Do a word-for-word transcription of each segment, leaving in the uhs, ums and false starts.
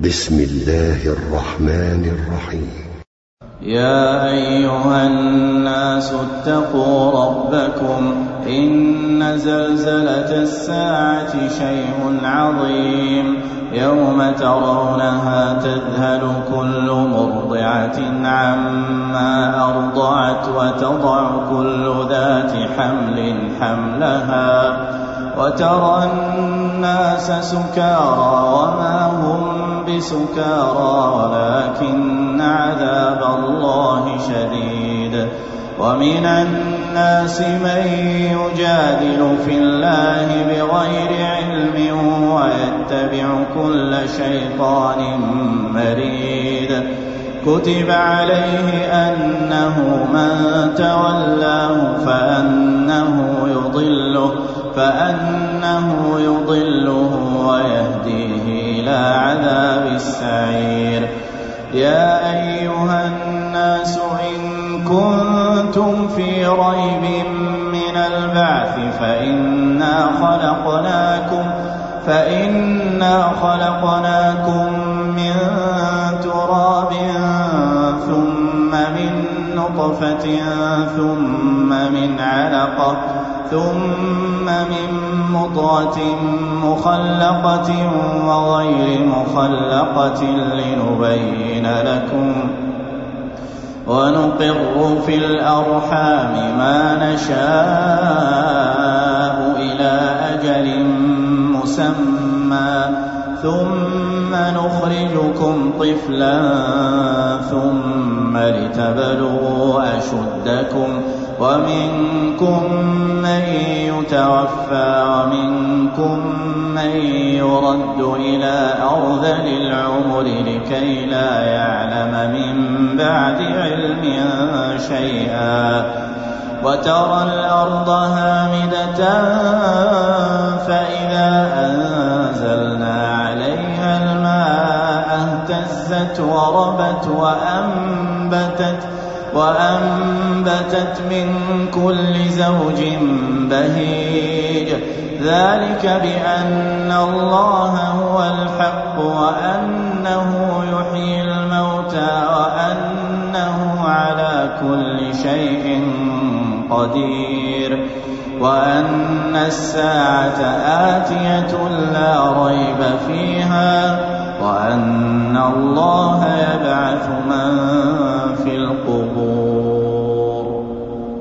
بسم الله الرحمن الرحيم. يا أيها الناس اتقوا ربكم إن زلزلة الساعة شيء عظيم يوم ترونها تذهل كل مرضعة عما أرضعت وتضع كل ذات حمل حملها وترى الناس سكارى وما هم بسكارى ولكن عذاب الله شديد. ومن الناس من يجادل في الله بغير علم ويتبع كل شيطان مريد. كتب عليه أنه من تولاه فأنه يضله فأنه يضله ويهديه إلى عذاب السعير. يا أيها الناس إن كنتم في ريب من البعث فإنا خلقناكم فإنا خلقناكم من تراب ثم من نطفة ثم من علقة ثم من مضغة مخلقة وغير مخلقة لنبين لكم ونقر في الأرحام ما نشاء إلى أجل مسمى ثم نخرجكم طفلا ثم لتبلغوا أشدكم ومنكم من يتوفى ومنكم من يرد إلى أرذل العمر لكي لا يعلم من بعد علم شيئا. وترى الأرض هامدة فإذا أنزلنا عليها الماء اهتزت وربت وأنبتت وأنبتت من كل زوج بهيج. ذلك بأن الله هو الحق وأنه يحيي الموتى وأنه على كل شيء قدير وأن الساعة آتية لا ريب فيها وأن الله يبعث من في القبور.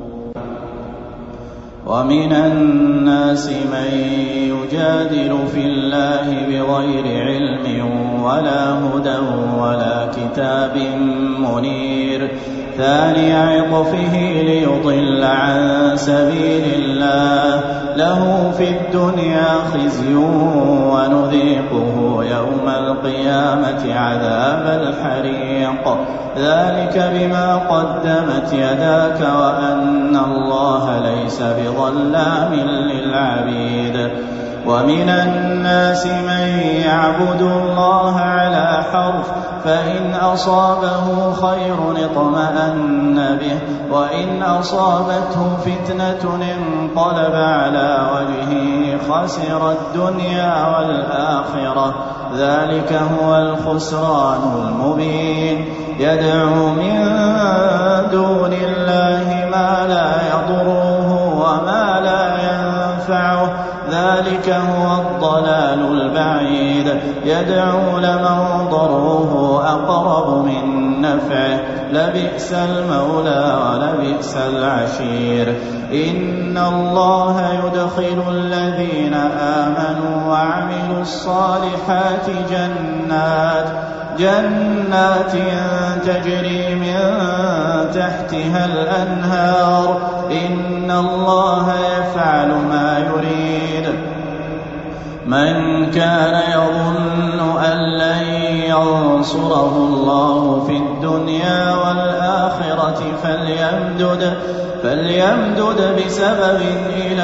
ومن الناس من يجادل في الله بغير علم ولا هدى ولا كتاب منير ثاني عطفه ليضل عن سبيل الله له في الدنيا خزي ونذيقه يوم القيامة عذاب الحريق. ذلك بما قدمت يداك وأن الله ليس بظلام للعبيد. ومن الناس من يعبد الله على حرف فإن أصابه خير اطمأن به وإن أصابته فتنة انقلب على وجهه خسر الدنيا والآخرة. ذلك هو الخسران المبين. يدعو من دون الله ما لا يضره وما لا ينفعه ذلك هو الضلال البعيد. يدعو لمن ضره أقرب من نفعه لبئس المولى ولبئس العشير. إن الله يدخل الذين آمنوا وعملوا الصالحات جنات جنات تجري من تحتها الأنهار. إن الله يفعل ما يريد. من كان يظن أن لن ينصره الله في الدنيا والآخرة فليمدد فليمدد بسبب إلى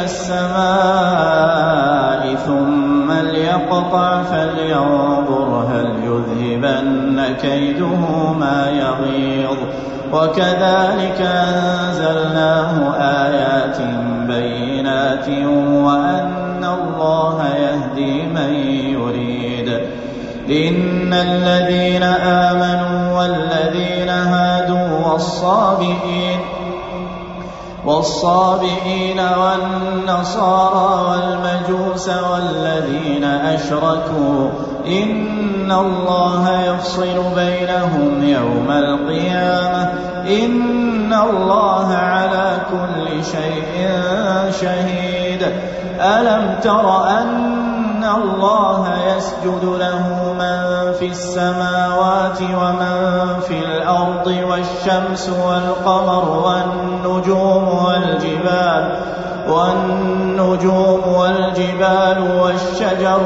السماء ثم ليقطع فلينظر هل يذهبن كيده ما يغيظ. وكذلك أنزلناه آيات بينات وأن الله يهدي من يريد إن الذين آمنوا والذين هادوا والصابئين والصابئين والنصارى والمجوس والذين أشركوا إن الله يفصل بينهم يوم القيامة إن الله على كل شيء شهيد. ألم تر أن الله يسجد له من في السماوات ومن في الأرض والشمس والقمر والنجوم والجبال والنجوم والجبال والشجر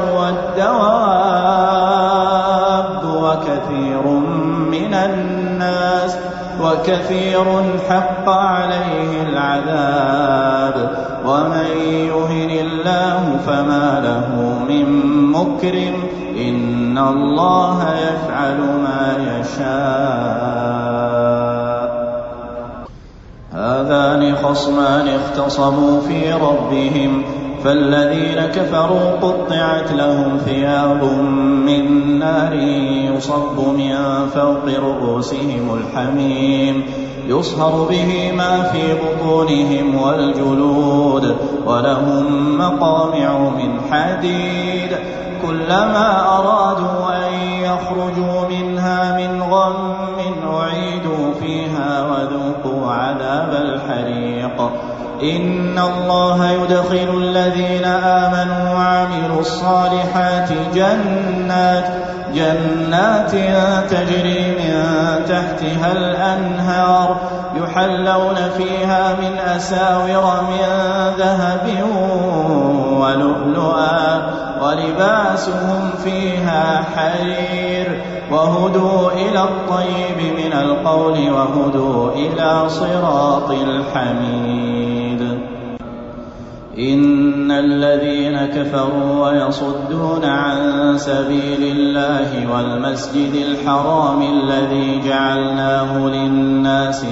والدواب وكثير من الناس وكثير حق عليه العذاب ومن يهن الله فما له من مكرم إن الله يفعل ما يشاء. هذان خصمان اختصموا في ربهم فالذين كفروا قطعت لهم ثياب من نار يصب من فوق رؤوسهم الحميم يصهر به ما في بطونهم والجلود ولهم مقامع من حديد كلما أرادوا أن يخرجوا منها من غم أعيدوا فيها وذوقوا عذاب الحريق. إن الله يدخل الذين آمنوا وعملوا الصالحات جنات جنات تجري من تحتها الأنهار يحلون فيها من أساور من ذهب ولؤلؤا ولباسهم فيها حرير وهدوا إلى الطيب من القول وهدوا إلى صراط الحميد. إن الذين كفروا ويصدون عن سبيل الله والمسجد الحرام الذي جعلناه للناس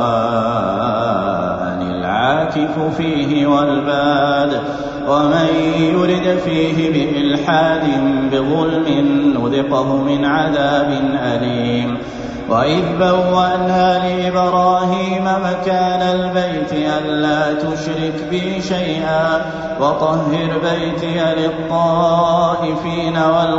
سواء العاكف فيه والباد ومن يرد فيه بإلحاد بظلم نذقه من عذاب أليم. وإذ بوأنا لإبراهيم مكان البيت ألا تشرك بي شيئا وطهر بيتي للطائفين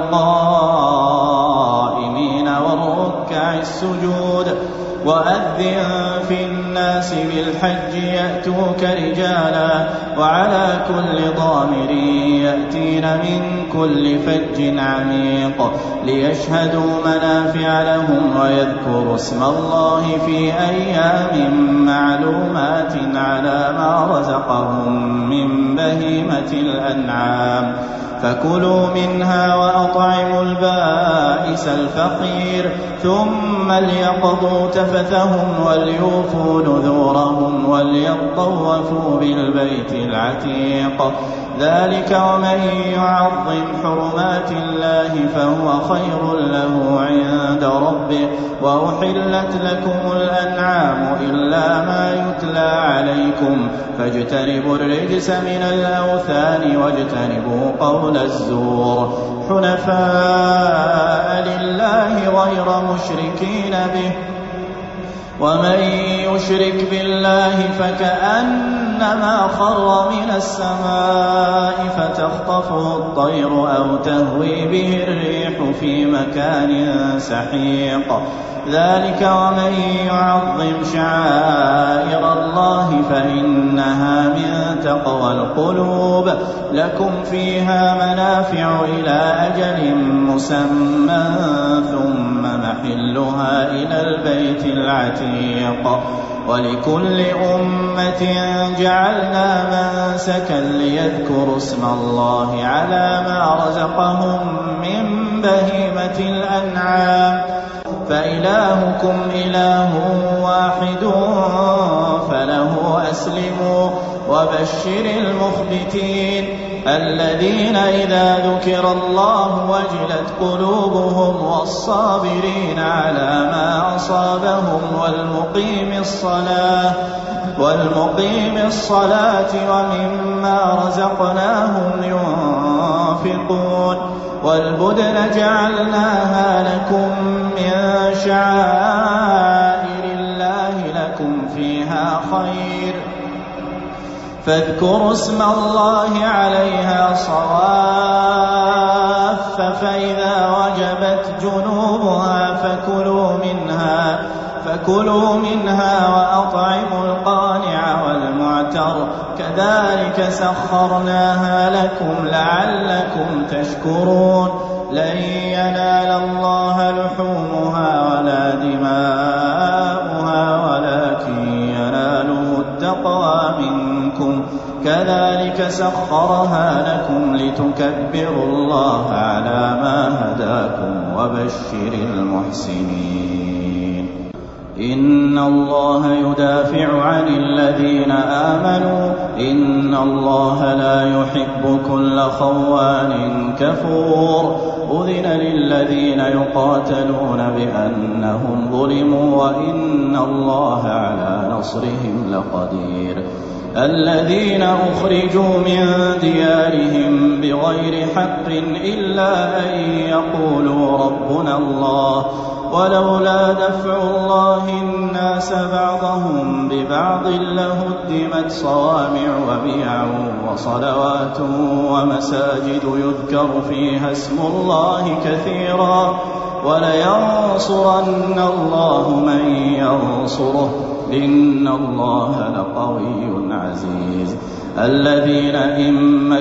والقائمين والركع السجود وأذن في الناس بالحج يأتوك رجالا وعلى كل ضامر يأتين من كل فج عميق ليشهدوا منافع لهم ويذكروا اسم الله في أيام معلومات على ما رزقهم من بهيمة الأنعام فكلوا منها وأطعموا البائس الفقير ثم ليقضوا تفثهم وليوفوا نذورهم وليطوفوا بالبيت العتيق ذلك ومن يعظم حرمات الله فهو خير له عند ربه وأحلت لكم الأنعام إلا ما يتلى عليكم فاجتنبوا الرجس من الأوثان واجتنبوا قول الزور حنفاء لله غير مشركين به ومن يشرك بالله فكأنما خر من السماء فتخطفه الطير أو تهوي به الريح في مكان سحيق ذلك ومن يعظم شعائر الله فإنها من تقوى القلوب لكم فيها منافع إلى أجل مسمى ثم محلها إلى البيت العتيق ولكل أمة جعلنا منسكا ليذكروا اسم الله على ما رزقهم من بهيمة الأنعام فإلهكم إله واحد فله أسلموا وبشر المخبتين الذين إذا ذكر الله وجلت قلوبهم والصابرين على ما أصابهم والمقيم الصلاة والمقيم الصلاة ومما رزقناهم ينفقون والبدن جعلناها لكم من شعائر الله لكم فيها خير فاذكروا اسم الله عليها صواف فإذا وجبت جنوبها فكلوا منها فكلوا منها وأطعموا القانع والمعتر كذلك سخرناها لكم لعلكم تشكرون لن ينال الله لحومها ولا دماؤها ولكن يناله التقوى منكم كذلك سخرها لكم لتكبروا الله على ما هداكم وبشر المحسنين إن الله يدافع عن الذين آمنوا إن الله لا يحب كل خوان كفور أذن للذين يقاتلون بأنهم ظلموا وإن الله على نصرهم لقدير الذين أخرجوا من ديارهم بغير حق إلا أن يقولوا ربنا الله ولولا دفع الله الناس بعضهم ببعض لهدمت صوامع وبيع وصلوات ومساجد يذكر فيها اسم الله كثيرا ولينصرن الله من ينصره إن الله لقوي عزيز الذين إن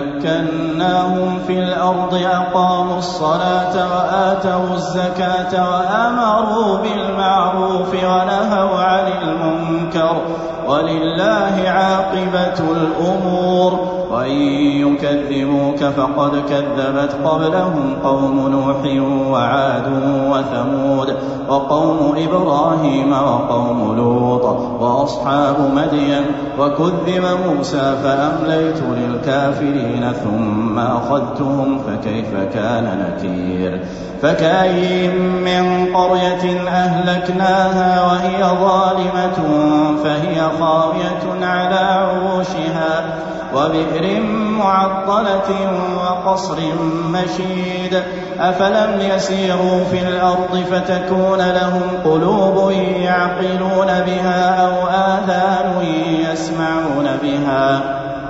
مكناهم في الأرض أقاموا الصلاة وآتوا الزكاة وآمروا بالمعروف ونهوا عن المنكر ولله عاقبة الأمور وإن يكذبوك فقد كذبت قبلهم قوم نوح وعاد وثمود وقوم إبراهيم وقوم لوط وأصحاب مدين وكذب موسى فأمليت للكافرين ثم أخذتهم فكيف كان نكير فكأين من قرية أهلكناها وهي ظالمة فهي خاوية على عروشها وبئر معطلة وقصر مشيد أفلم يسيروا في الأرض فتكون لهم قلوب يعقلون بها أو آذان يسمعون بها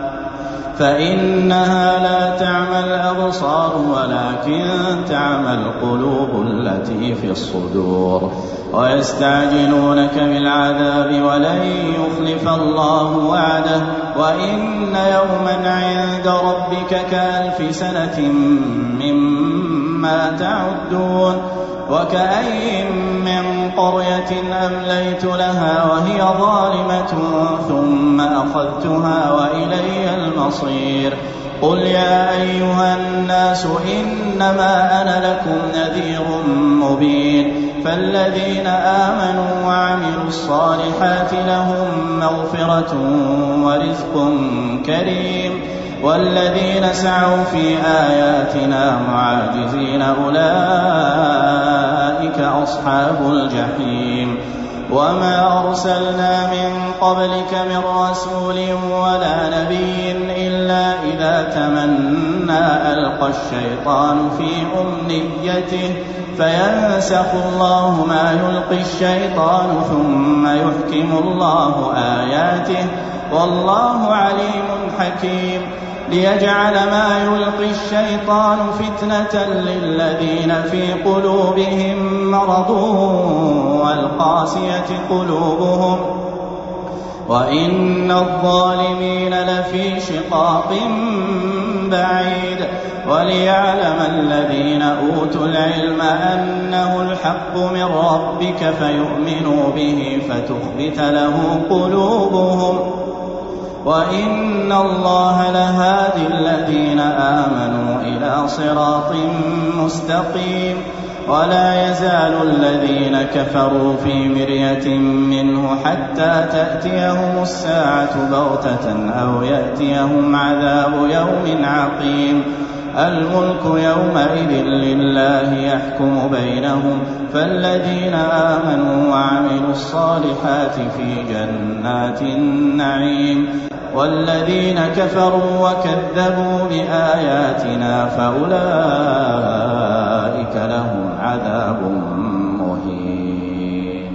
فإنها لا تعمى الأبصار ولكن تعمى القلوب التي في الصدور ويستعجلونك بالعذاب ولن يخلف الله وعده وإن يوما عند ربك كألف سنة مما تعدون وكأين من قرية أمليت لها وهي ظالمة ثم أخذتها وإلي المصير قل يا أيها الناس إنما أنا لكم نذير مبين فالذين آمنوا وعملوا الصالحات لهم مغفرة ورزق كريم والذين سعوا في آياتنا معاجزين أولئك أصحاب الجحيم وما أرسلنا من قبلك من رسول ولا نبي إلا إذا تمنى ألقى الشيطان في أمنيته فينسخ الله ما يلقي الشيطان ثم يحكم الله آياته والله عليم حكيم ليجعل ما يلقي الشيطان فتنة للذين في قلوبهم مرض والقاسية قلوبهم وإن الظالمين لفي شقاق بعيد وليعلم الذين أوتوا العلم أنه الحق من ربك فيؤمنوا به فتخبت له قلوبهم وإن الله لهادي الذين آمنوا إلى صراط مستقيم ولا يزال الذين كفروا في مرية منه حتى تأتيهم الساعة بغتة أو يأتيهم عذاب يوم عقيم الملك يومئذ لله يحكم بينهم فالذين آمنوا وعملوا الصالحات في جنات النعيم والذين كفروا وكذبوا بآياتنا فأولئك لهم عذاب مهين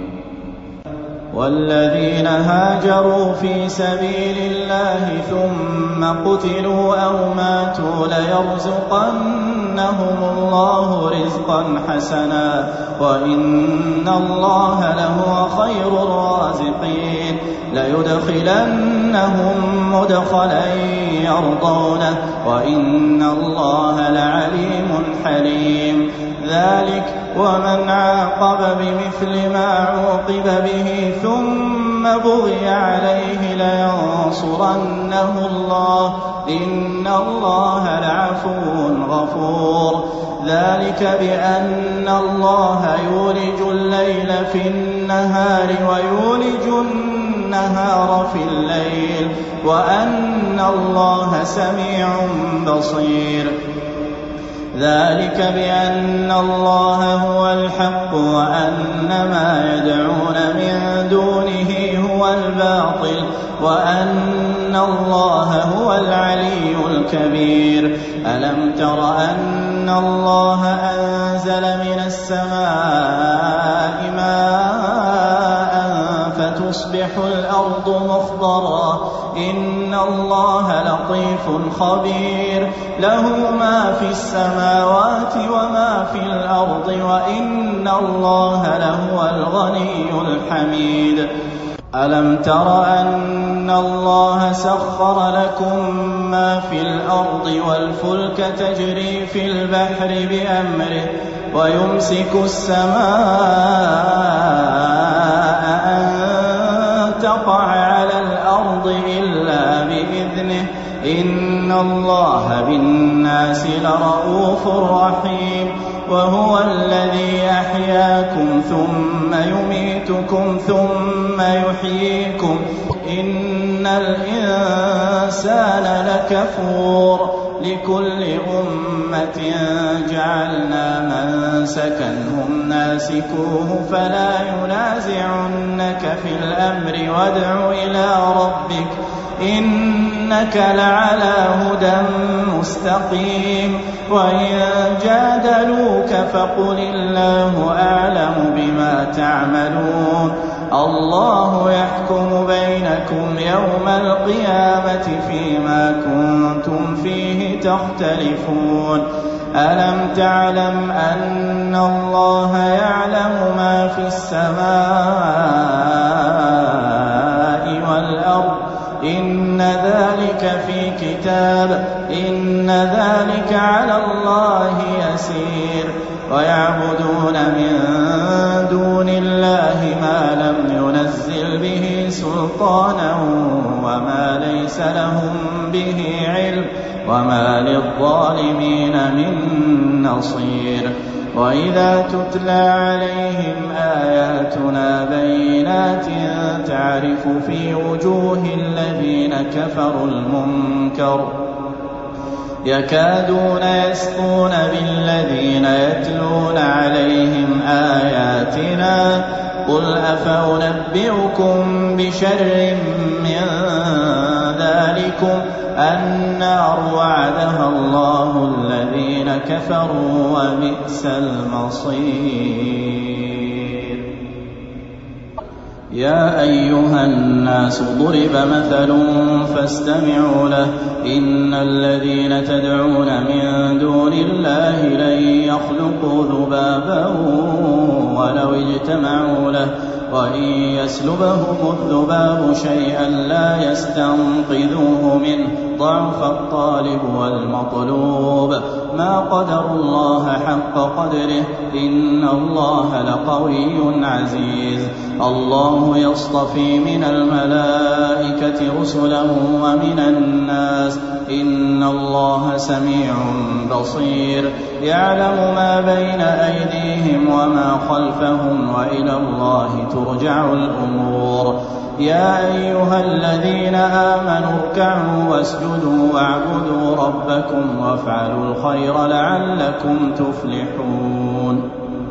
والذين هاجروا في سبيل الله ثم قتلوا أو ماتوا ليرزقنهم الله رزقا حسنا وإن الله لهو خير الرازقين ليدخلنهم مدخلا يرضونه وإن الله لعليم حليم ذلك ومن عاقب بمثل ما عوقب به ثم بغي عليه لينصرنه الله إن الله لعفو غفور ذلك بأن الله يولج الليل في النهار ويولج النهار في الليل وأن الله سميع بصير ذلك بأن الله هو الحق وأن ما يدعون من دونه هو الباطل وأن الله هو العلي الكبير ألم تر أن الله أنزل من السماء ماء فتصبح الأرض مخضرا إن الله لطيف خبير له ما في السماوات وما في الأرض وإن الله لهو الغني الحميد ألم تر أن الله سخر لكم ما في الأرض والفلك تجري في البحر بأمره ويمسك السماء أن تقع على الأرض إلا بإذنه إن الله بالناس لرؤوف رحيم وهو الذي أحياكم ثم يميتكم ثم يحييكم إن الإنسان لكفور لكل أمة جعلنا منسكا هم ناسكوه فلا ينازعنك في الأمر وادع إلى ربك إنك لعلى هدى مستقيم وإن جادلوك فقل الله أعلم بما تعملون الله يحكم بينكم يوم القيامة فيما كنتم فيه تختلفون ألم تعلم أن الله يعلم ما في السماء والأرض إن ذلك في كتاب إن ذلك على الله يسير ويعبدون من دون الله ما لم ينزل به سلطانا وما ليس لهم به علم وما للظالمين من نصير وإذا تتلى عليهم آياتنا بينات تعرف في وجوه الذين كفروا المنكر يكادون يسطون بالذين يتلون عليهم آياتنا قل أفأنبئكم بشر من ذلكم النار وعدها الله الذين كفروا وبئس المصير يا أيها الناس ضرب مثل فاستمعوا له إن الذين تدعون من دون الله لن يخلقوا ذبابا ولو اجتمعوا له وإن يسلبهم الذباب شيئا لا يستنقذوه منه ضعف الطالب والمطلوب ما قدر الله حق قدره إن الله لقوي عزيز الله يصطفي من الملائكة رسلا ومن الناس إن الله سميع بصير يعلم ما بين أيديهم وما خلفهم وإلى الله ترجع الأمور. يا أيها الذين آمنوا اركعوا واسجدوا واعبدوا ربكم وافعلوا الخير لعلكم تفلحون.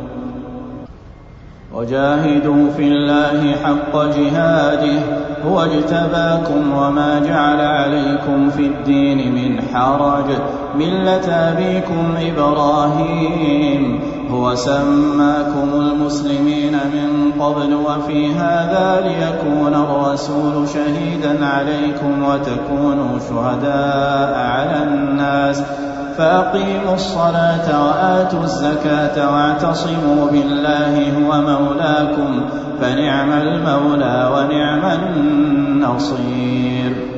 وجاهدوا في الله حق جهاده هو اجتباكم وما جعل عليكم في الدين من حرج ملة أبيكم إبراهيم هو سماكم المسلمين من قبل وفي هذا ليكون الرسول شهيدا عليكم وتكونوا شهداء على الناس فأقيموا الصلاة وآتوا الزكاة واعتصموا بالله هو مولاكم فنعم المولى ونعم النصير.